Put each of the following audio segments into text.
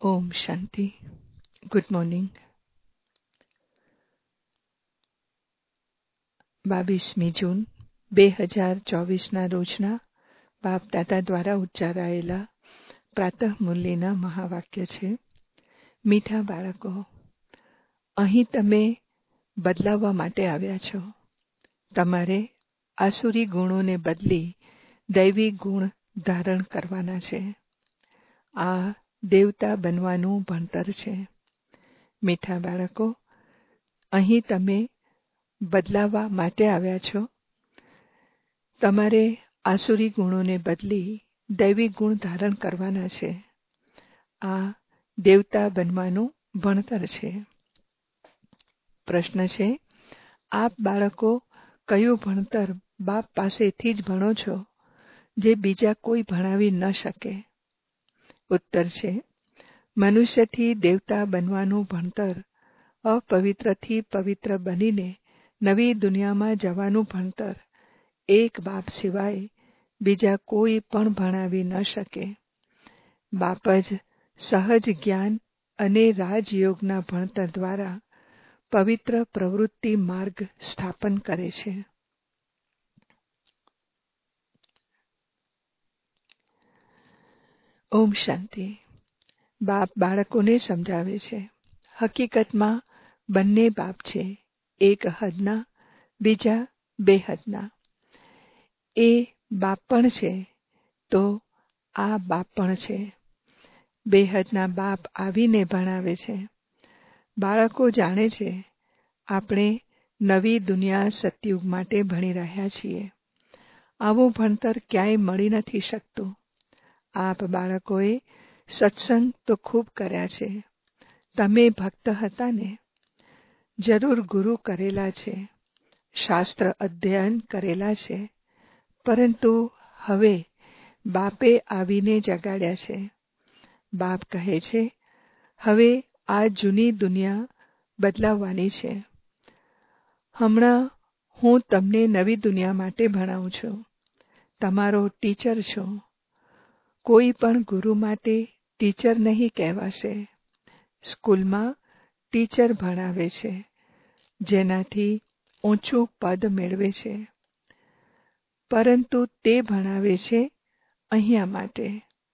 ઓમ શાંતિ. Good morning. 22મી જૂન 2024ના રોજના બાપ દાદા દ્વારા ઉચ્ચારાયેલા પ્રાતઃ મુરલીના મહાવાક્ય છે. મીઠા બાળકો, અહીં તમે બદલાવવા માટે આવ્યા છો. તમારે આસુરી ગુણોને બદલી દૈવી ગુણ ધારણ કરવાના છે. આ દેવતા બનવાનું ભણતર છે. મીઠા બાળકો, અહીં તમે બદલાવવા માટે આવ્યા છો. તમારે આસુરી ગુણોને બદલી દૈવી ગુણ ધારણ કરવાના છે. આ દેવતા બનવાનું ભણતર છે. પ્રશ્ન છે, આપ બાળકો કયું ભણતર બાપ પાસેથી જ ભણો છો જે બીજા કોઈ ભણાવી ન શકે? ઉત્તર છે, મનુષ્યથી દેવતા બનવાનું ભણતર, અપવિત્રથી પવિત્ર બનીને નવી દુનિયામાં જવાનું ભણતર એક બાપ સિવાય બીજા કોઈ પણ ભણાવી ન શકે. બાપ જ સહજ જ્ઞાન અને રાજયોગના ભણતર દ્વારા પવિત્ર પ્રવૃત્તિ માર્ગ સ્થાપન કરે છે. ઓમ શાંતિ. બાપ બાળકોને સમજાવે છે, હકીકતમાં બંને બાપ છે. એક હદના, બીજા બે હદના. એ બાપ પણ છે તો આ બાપ પણ છે. બે હદના બાપ આવીને ભણાવે છે. બાળકો જાણે છે, આપણે નવી દુનિયા સતયુગ માટે ભણી રહ્યા છીએ. આવું ભણતર ક્યાંય મળી નથી શકતું. આપ બાળકોએ સત્સંગ તો ખૂબ કર્યા છે. તમે ભક્ત હતા ને? જરૂર ગુરુ કરેલા છે, શાસ્ત્ર અધ્યયન કરેલા છે, પરંતુ હવે બાપે આવીને જગાડ્યા છે. બાપ કહે છે, હવે આ જૂની દુનિયા બદલાવવાની છે. હમણાં હું તમને નવી દુનિયા માટે ભણાવું છું. તમારો ટીચર છું. કોઈ પણ ગુરુ માટે ટીચર નહીં કહેવાશે. સ્કૂલમાં ટીચર ભણાવે છે, જેનાથી ઊંચું પદ મેળવે છે, પરંતુ તે ભણાવે છે અહીંયા માટે.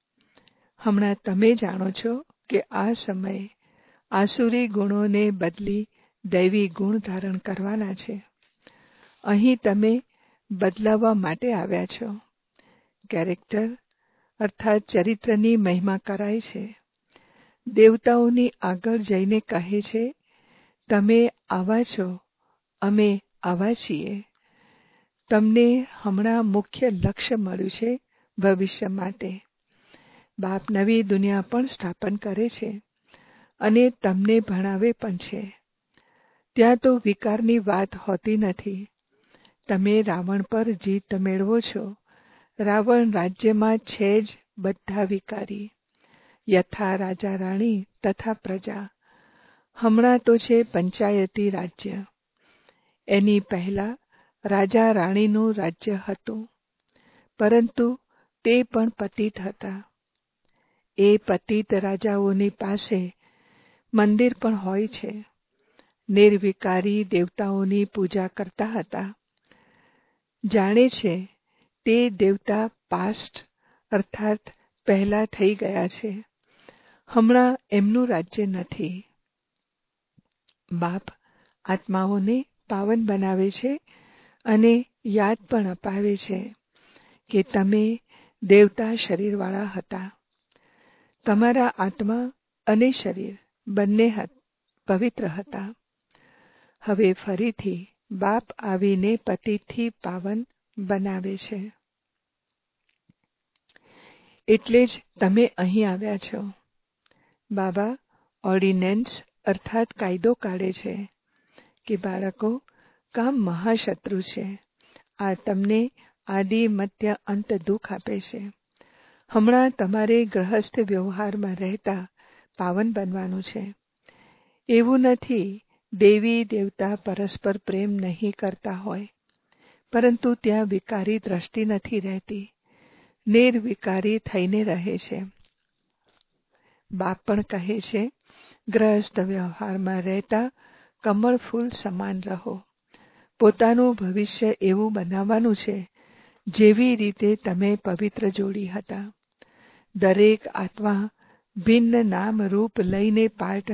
હમણાં તમે જાણો છો કે આ સમયે આસુરી ગુણોને બદલી દૈવી ગુણ ધારણ કરવાના છે. અહીં તમે બદલાવવા માટે આવ્યા છો. કેરેક્ટર અર્થાત ચરિત્રની મહિમા કરાય છે. દેવતાઓની આગળ જઈને કહે છે, તમે આવા છો, અમે આવા છીએ. તમને હમણાં મુખ્ય લક્ષ્ય મળ્યું છે ભવિષ્ય માટે. બાપ નવી દુનિયા પણ સ્થાપન કરે છે અને તમને ભણાવે પણ છે. ત્યાં તો વિકારની વાત હોતી નથી. તમે રાવણ પર જીત મેળવો છો. રાવણ રાજ્યમાં છે જ બધા વિકારી, યથા રાજા રાણી તથા પ્રજા. હમણાં તો છે પંચાયતી રાજ્ય. એની પહેલા રાજા રાણીનું રાજ્ય હતું, પરંતુ તે પણ પતિત હતા. એ પતિત રાજાઓની પાસે મંદિર પણ હોય છે. નિર્વિકારી દેવતાઓની પૂજા કરતા હતા. જાણે છે તે દેવતા પાસ્ટ અર્થાત પહેલા થઈ ગયા છે. હમણાં એમનું રાજ્ય નથી. બાપ આત્માઓને પાવન બનાવે છે અને યાદ પણ અપાવે છે કે તમે દેવતા શરીરવાળા હતા. તમારા આત્મા અને શરીર બંને પવિત્ર હતા. હવે ફરીથી બાપ આવીને પતિતથી પાવન બનાવે છે. એટલે જ તમે અહીં આવ્યા છો. બાબા ઓર્ડિનન્સ અર્થાત કાયદો કાઢે છે કે બાળકો, કામ મહાશત્રુ છે. આ તમને આદિ મધ્ય અંત દુઃખ આપે છે. હમણાં તમારે ગ્રહસ્થ વ્યવહારમાં રહેતા પાવન બનવાનું છે. એવું નથી દેવી દેવતા પરસ્પર પ્રેમ નહીં કરતા હોય, પરંતુ ત્યાં વિકારી દ્રષ્ટિ નથી રહેતી. નિર્વિકારી થઈને રહે છે. બાપ પણ કહે છે, ગ્રહસ્થ વ્યવહારમાં રહેતા કમળ ફૂલ સમાન રહો. પોતાનું ભવિષ્ય એવું બનાવવાનું છે જેવી રીતે તમે પવિત્ર જોડી હતા. દરેક આત્મા ભિન્ન નામ રૂપ લઈને પાઠ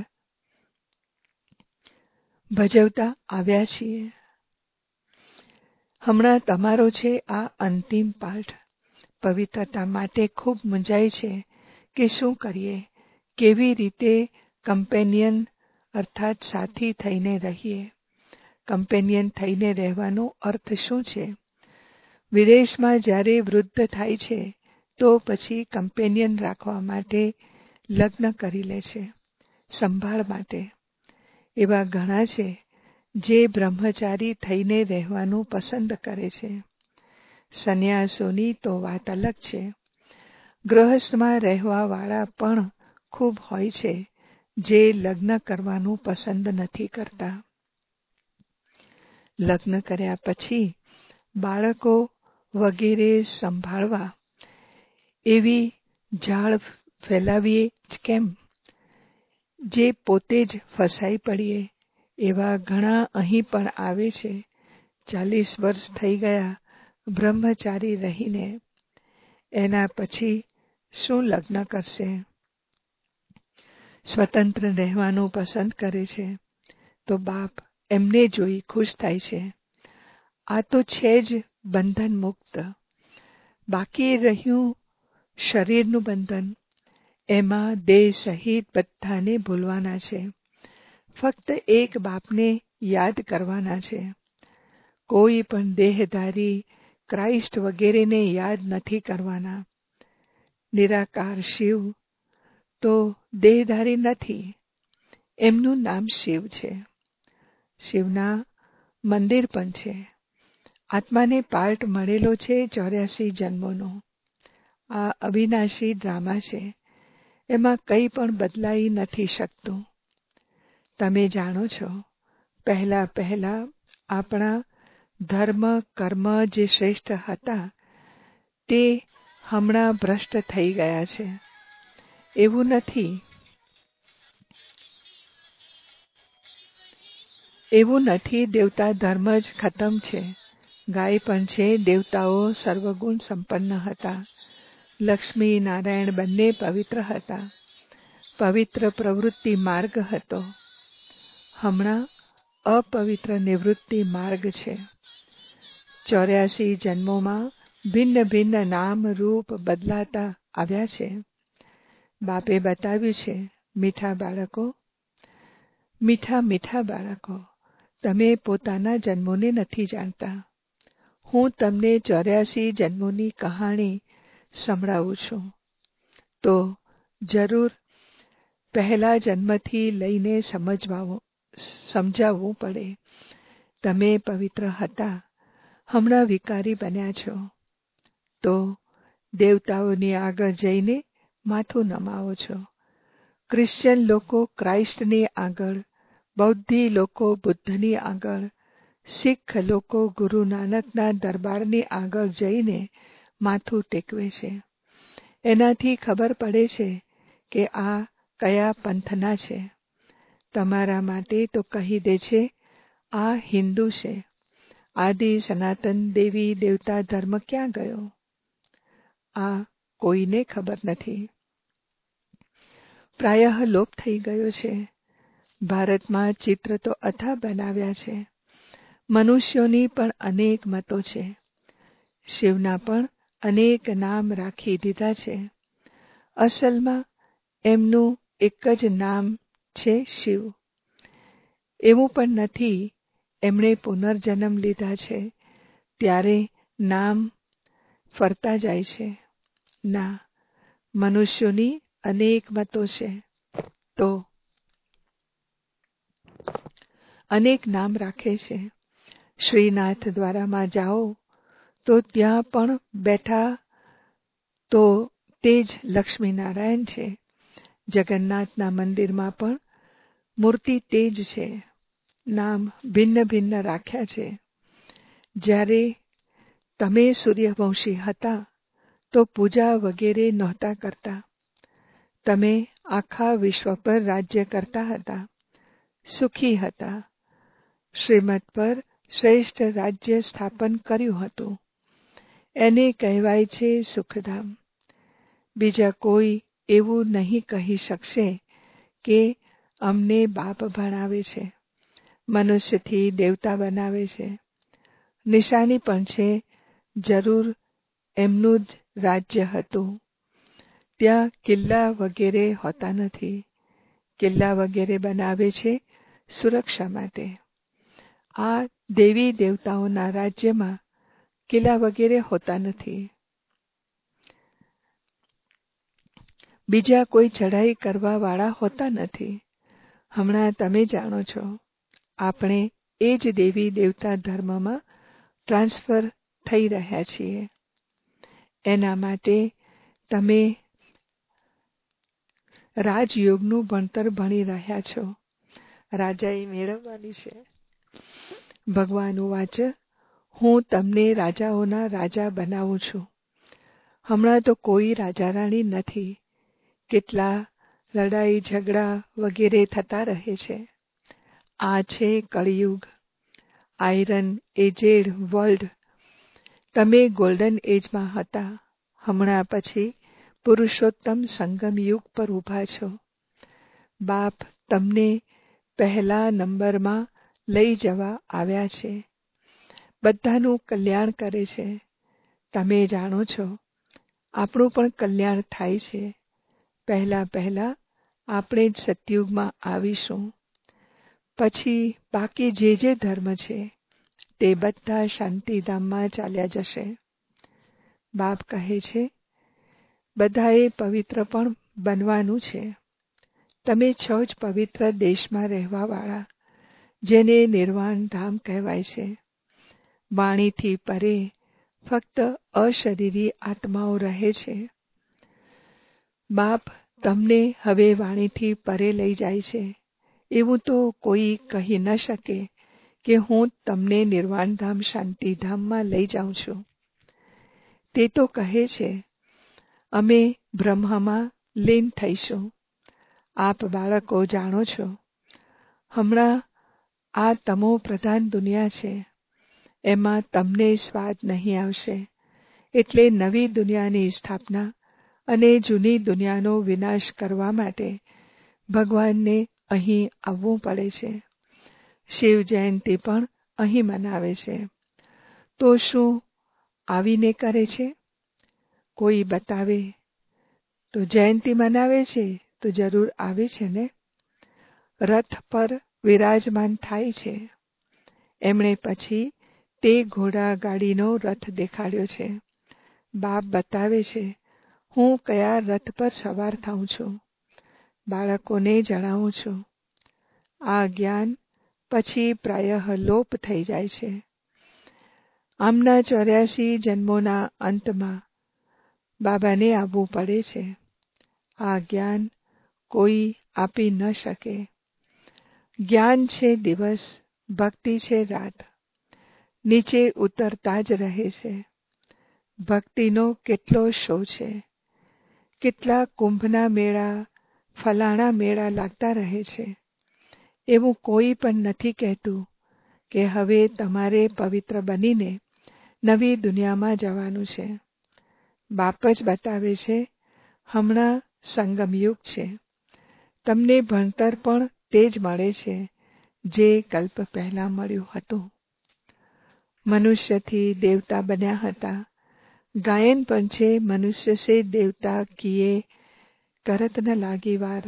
ભજવતા આવ્યા છીએ. હમણાં તમારો છે આ અંતિમ પાઠ. પવિત્રતા માટે ખૂબ મૂંઝાય છે કે શું કરીએ, કેવી રીતે કમ્પેનિયન અર્થાત સાથી થઈને રહીએ. કમ્પેનિયન થઈને રહેવાનો અર્થ શું છે? વિદેશમાં જ્યારે વૃદ્ધ થાય છે તો પછી કમ્પેનિયન રાખવા માટે લગ્ન કરી લે છે, સંભાળ માટે. એવા ઘણા છે જે બ્રહ્મચારી થઈને રહેવાનું પસંદ કરે છે. સંન્યાસોની તો વાત અલગ છે. ગૃહસ્થમાં રહેવાવાળા પણ ખૂબ હોય છે જે લગ્ન કરવાનું પસંદ નથી કરતા. લગ્ન કર્યા પછી બાળકો વગેરે સંભાળવા એવી ઝાડ ફેલાવીએ જ કેમ? જે પોતે જ ફસાઈ પડીએ. એવા ઘણા અહીં પણ આવે છે. 40 વર્ષ થઈ ગયા બ્રહ્મચારી રહીને. એના પછી શું લગ્ન કરશે? સ્વતંત્ર રહેવાનું પસંદ કરે છે તો બાપ એમને જોઈ ખુશ થાય છે. આ તો છે જ બંધન મુક્ત. બાકી રહ્યું શરીરનું બંધન. એમાં દેહ સહિત બધાને ભૂલવાના છે. ફક્ત એક બાપને યાદ કરવાના છે. કોઈ પણ દેહધારી ક્રાઇસ્ટ વગેરેને યાદ નથી કરવાના. નિરાકાર શિવ તો દેહધારી નથી. એમનું નામ શિવ છે. શિવના મંદિર પણ છે. આત્માને પાર્ટ મળેલો છે 84 જન્મોનો. આ અવિનાશી ડ્રામા છે. એમાં કંઈ પણ બદલાઈ નથી શકતું. તમે જાણો છો, પહેલા આપણા ધર્મ કર્મ જે શ્રેષ્ઠ હતા તે હમણાં ભ્રષ્ટ થઈ ગયા છે. એવું નથી દેવતા ધર્મ જ ખતમ છે. ગાય પણ છે. દેવતાઓ સર્વગુણ સંપન્ન હતા. લક્ષ્મી નારાયણ બંને પવિત્ર હતા. પવિત્ર પ્રવૃત્તિ માર્ગ હતો. હમણાં અપવિત્ર નિવૃત્તિ માર્ગ છે. 84 જન્મોમાં ભિન્ન ભિન્ન નામ રૂપ બદલાતા આવ્યા છે. બાપે બતાવ્યું છે, મીઠા બાળકો, તમે પોતાના જન્મોને નથી જાણતા. હું તમને 84 જન્મોની કહાણી સંભળાવું છું. તો જરૂર પહેલા જન્મથી લઈને સમજાવવું પડે. તમે પવિત્ર હતા, હમણાં વિકારી બન્યા છો. તો દેવતાઓની આગળ જઈને માથું નમાવો છો. ક્રિશ્ચિયન લોકો ક્રાઇસ્ટની આગળ, બૌદ્ધી લોકો બુદ્ધની આગળ, શીખ લોકો ગુરુ નાનકના દરબારની આગળ જઈને માથું ટેકવે છે. એનાથી ખબર પડે છે કે આ કયા પંથના છે. તમારા માટે તો કહી દે છે આ હિન્દુ છે. આદિ સનાતન દેવી દેવતા ધર્મ ક્યાં ગયો? આ કોઈને ખબર નથી. પ્રાયઃ લોપ થઈ ગયો છે. ભારતમાં ચિત્ર તો અથા બનાવ્યા છે. મનુષ્યોની પણ અનેક મતો છે. શિવના પણ અનેક નામ રાખી દીધા છે. અસલમાં એમનું એક જ નામ છે શિવ. એવું પણ નથી એમણે પુનર્જન્મ લીધા છે ત્યારે નામ ફરતા જાય છે. ના, મનુષ્યોની અનેક મતો છે તો અનેક નામ રાખે છે. શ્રીનાથ દ્વારામાં જાઓ તો ત્યાં પણ બેઠા તો તે જ લક્ષ્મીનારાયણ છે. જગન્નાથના મંદિરમાં પણ મૂર્તિ તે જ છે. નામ ભિન્ન ભિન્ન રાખ્યા છે. જ્યારે તમે સૂર્યવંશી હતા તો પૂજા વગેરે નહોતા કરતા. તમે આખા વિશ્વ પર રાજ્ય કરતા હતા, સુખી હતા, શ્રીમત પર શ્રેષ્ઠ રાજ્ય સ્થાપન કર્યું હતું. એને કહેવાય છે સુખધામ. બીજા કોઈ એવું નહીં કહી શકશે કે અમને બાપ ભણાવે છે, મનુષ્યથી દેવતા બનાવે છે. નિશાની પણ છે, જરૂર એમનું જ રાજ્ય હતું. ત્યાં કિલ્લા વગેરે હોતા નથી. કિલ્લા વગેરે બનાવે છે સુરક્ષા માટે. આ દેવી દેવતાઓના રાજ્યમાં કિલ્લા વગેરે હોતા નથી. બીજા કોઈ ચઢાઈ કરવા વાળા હોતા નથી. હમણાં તમે જાણો છો, આપણે એ જ દેવી દેવતા ધર્મમાં ટ્રાન્સફર થઈ રહ્યા છીએ. એના માટે તમે રાજયોગનું ભણતર ભણી રહ્યા છો. રાજાએ મેળવવાની છે. ભગવાન વાચ, હું તમને રાજાઓના રાજા બનાવું છું. હમણાં તો કોઈ રાજા રાણી નથી. કેટલા લડાઈ ઝઘડા વગેરે થતા રહે છે. આ છે કળિયુગ, આયરન એજેડ વર્લ્ડ. તમે ગોલ્ડન એજમાં હતા. હમણાં પછી પુરુષોત્તમ સંગમ યુગ પર ઊભા છો. બાપ તમને પહેલા નંબરમાં લઈ જવા આવ્યા છે. બધાનું કલ્યાણ કરે છે. તમે જાણો છો, આપણું પણ કલ્યાણ થાય છે. પહેલા આપણે જ સતયુગમાં આવીશું. પછી બાકી જે ધર્મ છે તે બધા શાંતિધામમાં ચાલ્યા જશે. બાપ કહે છે, બધાએ પવિત્ર પણ બનવાનું છે. તમે છો જ પવિત્ર દેશમાં રહેવાવાળા, જેને નિર્વાણ ધામ કહેવાય છે. વાણીથી પરે ફક્ત અશરીરી આત્માઓ રહે છે. બાપ તમને હવે વાણીથી પરે લઈ જાય છે. એવું તો કોઈ કહી ન શકે કે હું તમને નિર્વાણધામ શાંતિધામમાં લઈ જાઉં છું. તે તો કહે છે, અમે બ્રહ્મમાં લીન થઈશું. આપ બાળકો જાણો છો, હમણાં આ તમો પ્રધાન દુનિયા છે. એમાં તમને સ્વાદ નહીં આવશે. એટલે નવી દુનિયાની સ્થાપના અને જૂની દુનિયાનો વિનાશ કરવા માટે ભગવાનને અહીં આવવું પડે છે. શિવ જયંતિ પણ અહીં મનાવે છે. તો શું આવીને કરે છે? કોઈ બતાવે તો જયંતિ મનાવે છે તો જરૂર આવે છે ને. રથ પર વિરાજમાન થાય છે. એમણે પછી તે ઘોડા ગાડીનો રથ દેખાડ્યો છે. બાપ બતાવે છે, હું કયા રથ પર સવાર થાઉં છું. બાળકોને જણાવું છું. આ જ્ઞાન પછી પ્રાયઃ લોપ થઈ જાય છે. આમના 84 જન્મોના અંતમાં બાબાને આવવું પડે છે. આ જ્ઞાન કોઈ આપી ન શકે. જ્ઞાન છે દિવસ, ભક્તિ છે રાત. નીચે ઉતરતા જ રહે છે. ભક્તિનો કેટલો શો છે. કેટલા કુંભના મેળા, ફલાણા મેળા લાગતા રહે છે. એવું કોઈ પણ નથી કહેતું કે હવે તમારે પવિત્ર બનીને નવી દુનિયામાં જવાનું છે. બાપ જ બતાવે છે, હમણાં સંગમયુગ છે. તમને ભણતર પણ તે જ મળે છે જે કલ્પ પહેલા મળ્યું હતું. મનુષ્યથી દેવતા બન્યા હતા. ગાયન પણ છે, મનુષ્ય સે દેવતા કિએ કરત ન લાગી વાર.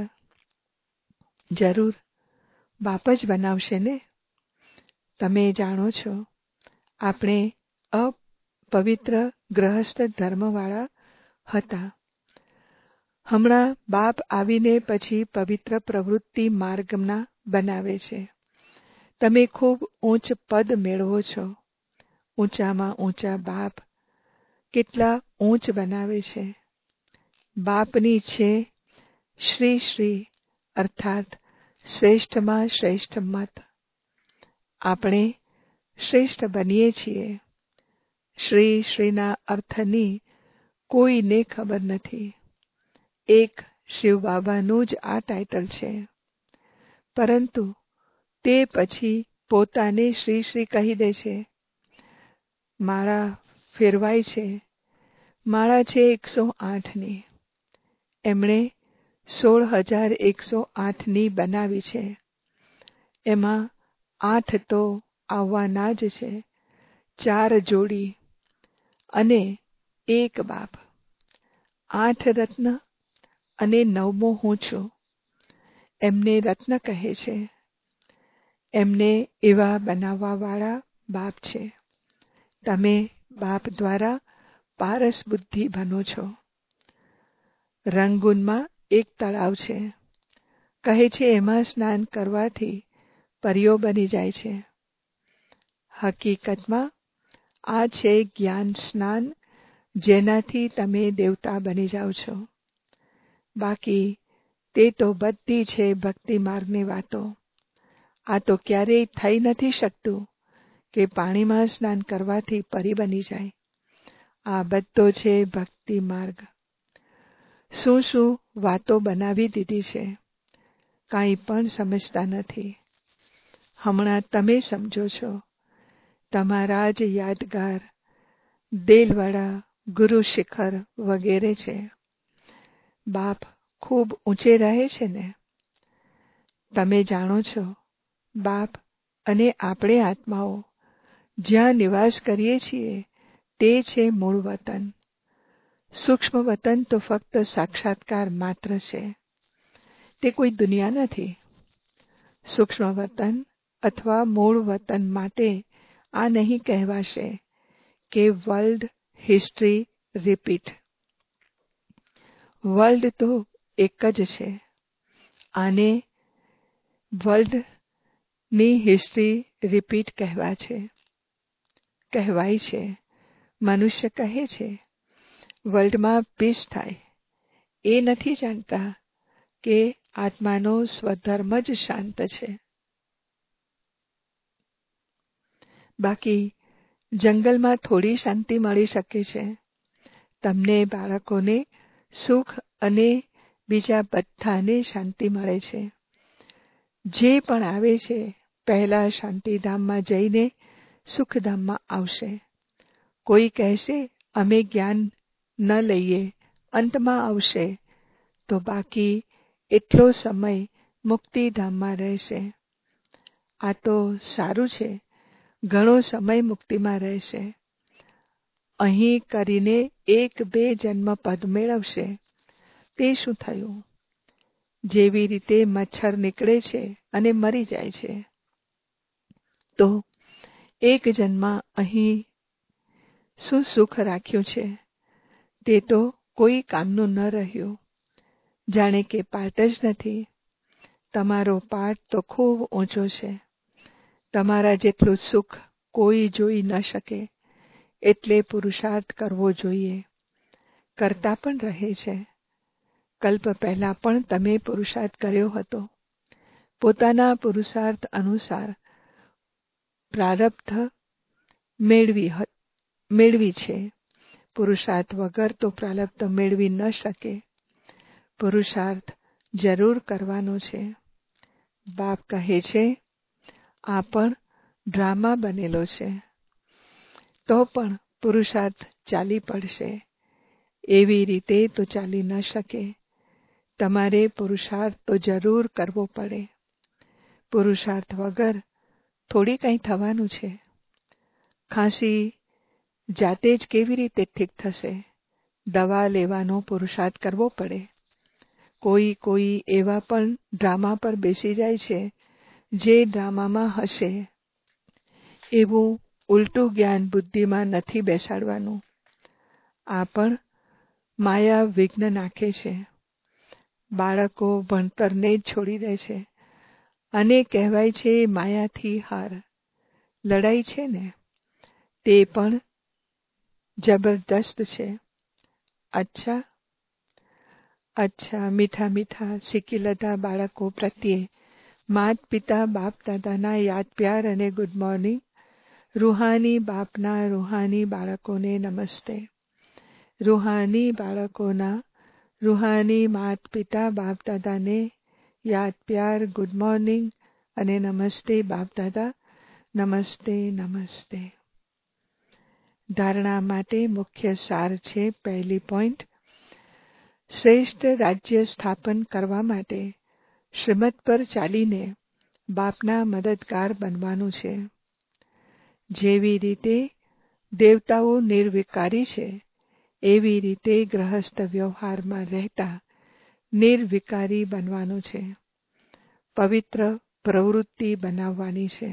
જરૂર બાપ જ બનાવશે ને. તમે જાણો છો, આપણે અપવિત્ર ગ્રહસ્થ ધર્મવાળા હતા. હમણાં બાપ આવીને પછી પવિત્ર પ્રવૃત્તિ માર્ગના બનાવે છે. તમે ખૂબ ઊંચ પદ મેળવો છો. ઊંચામાં ઊંચા બાપ કેટલા ઊંચ બનાવે છે. બાપની છે શ્રી શ્રી અર્થાત શ્રેષ્ઠમાં શ્રેષ્ઠ મત. આપણે શ્રેષ્ઠ બનીએ છીએ. શ્રી શ્રીના અર્થની કોઈને ખબર નથી. એક શિવ બાબાનું જ આ ટાઇટલ છે. પરંતુ તે પછી પોતાને શ્રી શ્રી કહી દે છે. માળા ફેરવાય છે. માળા છે 108ની. એમણે 16,108ની બનાવી છે. એમાં 8 તો આવવાના જ છે, 4 જોડી અને 1 બાપ. 8 રત્ન અને 9મો હું છું. એમને રત્ન કહે છે. એમને એવા બનાવવાવાળા બાપ છે. તમે બાપ દ્વારા પારસ બુદ્ધિ બનો છો. રંગૂનમાં એક તળાવ છે. કહે છે એમાં સ્નાન કરવાથી પરીઓ બની જાય છે. હકીકતમાં આ છે જ્ઞાન સ્નાન, જેનાથી તમે દેવતા બની જાઓ છો. બાકી તે તો બધી છે ભક્તિ માર્ગની વાતો. આ તો ક્યારેય થઈ નથી શકતું કે પાણીમાં સ્નાન કરવાથી પરી બની જાય. આ બધો છે ભક્તિ માર્ગ. શું શું વાતો બનાવી દીધી છે, કાંઈ પણ સમજતા નથી. હમણાં તમે સમજો છો. તમારા જ યાદગાર દેલવાડા, ગુરુ શિખર વગેરે છે. બાપ ખૂબ ઊંચે રહે છે ને. તમે જાણો છો બાપ અને આપણે આત્માઓ જ્યાં નિવાસ કરીએ છીએ તે છે મૂળ વતન. સૂક્ષ્મ વતન તો ફક્ત સાક્ષાત્કાર માત્ર છે. તે કોઈ દુનિયા નથી. સૂક્ષ્મ વતન અથવા મૂળ વતન માટે આ નહીં કહેવાશે કે વર્લ્ડ હિસ્ટ્રી રિપીટ. વર્લ્ડ તો એક જ છે. આને વર્લ્ડની હિસ્ટ્રી રિપીટ કહેવાય છે. મનુષ્ય કહે છે વર્લ્ડમાં પીસ થાય. એ નથી જાણતા કે આત્માનો સ્વધર્મ જ શાંત છે. બાકી જંગલમાં થોડી શાંતિ મળી શકે છે. તમને બાળકોને સુખ અને બીજા બધાને શાંતિ મળે છે. જે પણ આવે છે પહેલા શાંતિધામમાં જઈને સુખધામમાં આવશે. કોઈ કહેશે અમે જ્ઞાન ન લઈએ, અંતમાં આવશે, તો બાકી એટલો સમય મુક્તિધામમાં રહેશે. આ તો સારું છે, ઘણો સમય મુક્તિમાં રહેશે. અહીં કરીને 1-2 જન્મ પદ મેળવશે. તે શું થયું? જેવી રીતે મચ્છર નીકળે છે અને મરી જાય છે, તો 1 જન્મ અહીં શું સુખ રાખ્યું છે? તે તો કોઈ કામનું ન રહ્યું. જાણે કે પાઠ જ નથી. તમારો પાઠ તો ખૂબ ઊંચો છે. તમારા જેટલું સુખ કોઈ જોઈ ન શકે. એટલે પુરુષાર્થ કરવો જોઈએ. કરતા પણ રહે છે. કલ્પ પહેલા પણ તમે પુરુષાર્થ કર્યો હતો. પોતાના પુરુષાર્થ અનુસાર પ્રારબ્ધ મેળવી છે. પુરુષાર્થ વગર તો પ્રારબ્ધ મેળવી ન શકે. પુરુષાર્થ જરૂર કરવાનો છે. બાપ કહે છે આ પણ ડ્રામા બનેલો છે. તો પણ પુરુષાર્થ ચાલી પડશે. એવી રીતે તો ચાલી ન શકે. તમારે પુરુષાર્થ તો જરૂર કરવો પડે. પુરુષાર્થ વગર થોડી કંઈ થવાનું છે. ખાંસી જાતે જ કેવી રીતે ઠીક થશે? દવા લેવાનો પુરુષાર્થ કરવો પડે. કોઈ એવા પણ ડ્રામા પર બેસી જાય છે જે ડ્રામામાં હશે. એવું ઉલટું જ્ઞાન બુદ્ધિમાં નથી બેસાડવાનું. આ પણ માયા વિઘ્ન નાખે છે. બાળકો ભણતરને જ છોડી દે છે અને કહેવાય છે માયાથી હાર. લડાઈ છે ને તે પણ જબરદસ્ત છે. અચ્છા મીઠા મીઠા શીખીલધા બાળકો પ્રત્યે માત પિતા બાપ દાદાના યાદ પ્યાર અને ગુડ મોર્નિંગ. રૂહાની બાપના રૂહાની બાળકોને નમસ્તે. રૂહાની બાળકોના રૂહાની માત પિતા બાપ દાદાને યાદ પ્યાર, ગુડ મોર્નિંગ અને નમસ્તે બાપ દાદા. નમસ્તે નમસ્તે. ધારણા માટે મુખ્ય સાર છે. પહેલી પોઈન્ટ, શ્રેષ્ઠ રાજ્ય સ્થાપન કરવા માટે શ્રીમત પર ચાલીને બાપના મદદગાર બનવાનું છે. જેવી રીતે દેવતાઓ નિર્વિકારી છે, એવી રીતે ગ્રહસ્થ વ્યવહારમાં રહેતા નિર્વિકારી બનવાનું છે. પવિત્ર પ્રવૃત્તિ બનાવવાની છે.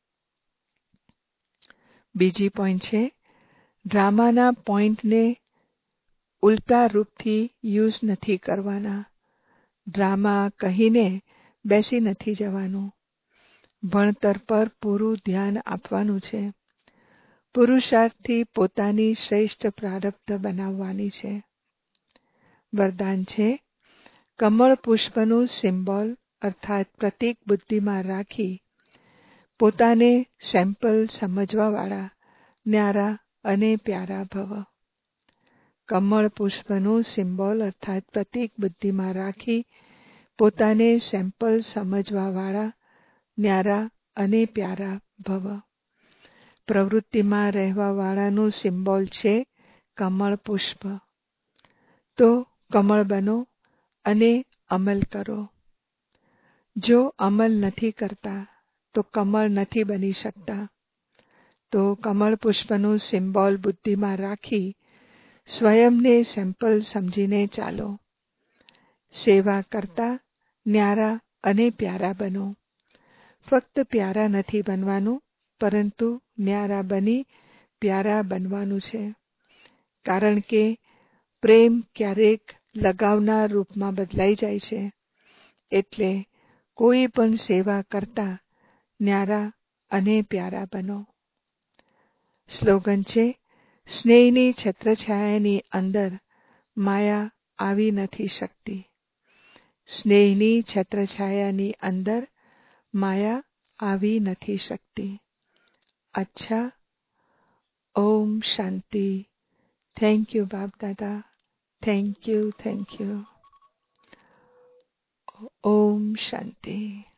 બીજી પોઈન્ટ છે, ડ્રામાના પોઈન્ટને ઉલટા રૂપથી યુઝ નથી કરવાના. ડ્રામા કહીને બેસી નથી જવાનું. ભણતર પર પૂરું ધ્યાન આપવાનું છે. પુરુષાર્થથી પોતાની શ્રેષ્ઠ પ્રારબ્ધ બનાવવાની છે. વરદાન છે, કમળ પુષ્પનું સિમ્બોલ અર્થાત પ્રતીક બુદ્ધિમાં રાખી પોતાને સેમ્પલ સમજવાવાળા ન્યારા અને પ્યારા ભવ. કમળ પુષ્પનું સિમ્બોલ અર્થાત પ્રતીક બુદ્ધિમાં રાખી પોતાને સેમ્પલ સમજવાવાળા ન્યારા અને પ્યારા ભવ. પ્રવૃત્તિમાં રહેવાવાળાનું સિમ્બોલ છે કમળ પુષ્પ. તો કમળ બનો અને અમલ કરો. જો અમલ નથી કરતા તો કમળ નથી બની શકતા. તો કમળ પુષ્પનું સિમ્બોલ બુદ્ધિમાં રાખી સ્વયંને સેમ્પલ સમજીને ચાલો. સેવા કરતા ન્યારા અને પ્યારા બનો. ફક્ત પ્યારા નથી બનવાનું, પરંતુ ન્યારા બની પ્યારા બનવાનું છે. કારણ કે પ્રેમ ક્યારેક લગાવના રૂપમાં બદલાઈ જાય છે. એટલે કોઈ પણ સેવા કરતા ન્યારા અને પ્યારા બનો. સ્લોગન છે, સ્નેહની છત્રછાયાની અંદર માયા આવી નથી શકતી. સ્નેહની છત્રછાયાની અંદર માયા આવી નથી શકતી. અચ્છા. ઓમ શાંતિ. થેન્ક યુ બાપ દાદા. Thank you. ઓમ શાંતિ.